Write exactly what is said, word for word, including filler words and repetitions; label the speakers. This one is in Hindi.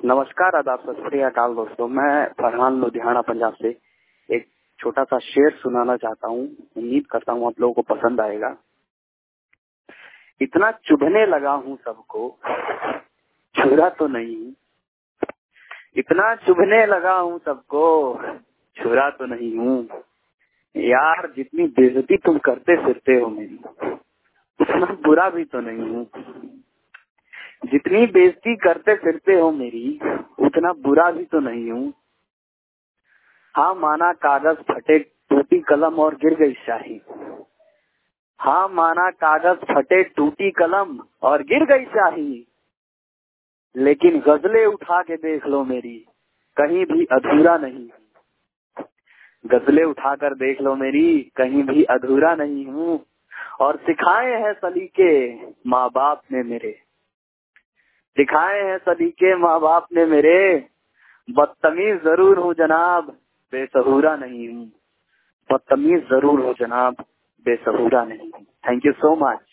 Speaker 1: नमस्कार, आदाब, सत श्री अकाल दोस्तों। मैं फरहान लुधियाना पंजाब से एक छोटा सा शेर सुनाना चाहता हूँ। उम्मीद करता हूँ आप लोगों को पसंद आएगा। इतना चुभने लगा हूँ सबको, छुरा तो नहीं हूँ। इतना चुभने लगा हूँ सबको, छुरा तो नहीं हूँ। यार जितनी बेइज्जती तुम करते फिरते हो मेरी, उतना बुरा भी तो नहीं हूँ। जितनी बेइज्जती करते फिरते हो मेरी, उतना बुरा भी तो नहीं हूँ। हाँ माना कागज फटे टूटी कलम और गिर गई स्याही। हाँ माना कागज फटे टूटी कलम और गिर गई स्याही, लेकिन गजलें उठा के देख लो मेरी, कहीं भी अधूरा नहीं। गजलें उठाकर देख लो मेरी, कहीं भी अधूरा नहीं हूँ। और सिखाए हैं सलीके माँ बाप ने मेरे, सिखाए हैं सलीके माँ बाप ने मेरे। बदतमीज जरूर हूँ जनाब, बेसहूरा नहीं हूँ। बदतमीज जरूर हूँ जनाब, बेसहूरा नहीं हूँ। Thank you so much.